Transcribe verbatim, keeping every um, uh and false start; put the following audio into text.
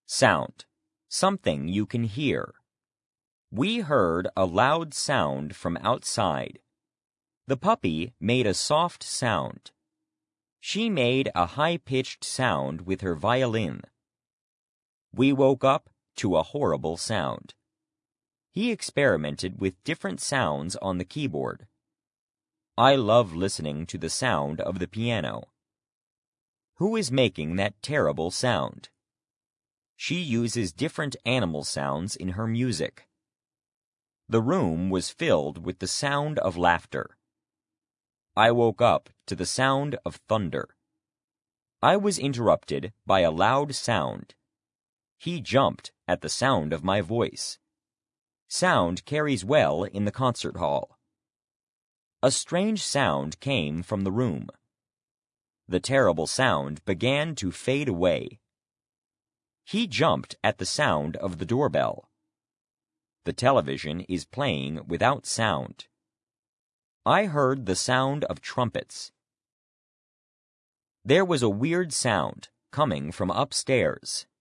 Sound. Something you can hear. We heard a loud sound from outside. The puppy made a soft sound. She made a high-pitched sound with her violin. We woke up to a horrible sound. He experimented with different sounds on the keyboard. I love listening to the sound of the piano. Who is making that terrible sound? She uses different animal sounds in her music. The room was filled with the sound of laughter. I woke up to the sound of thunder. I was interrupted by a loud sound. He jumped at the sound of my voice. Sound carries well in the concert hall. A strange sound came from the room. The terrible sound began to fade away. He jumped at the sound of the doorbell. The television is playing without sound. I heard the sound of trumpets. There was a weird sound coming from upstairs.